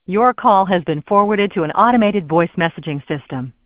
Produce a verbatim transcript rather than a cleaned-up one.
Your call has been forwarded to an automated voice messaging system.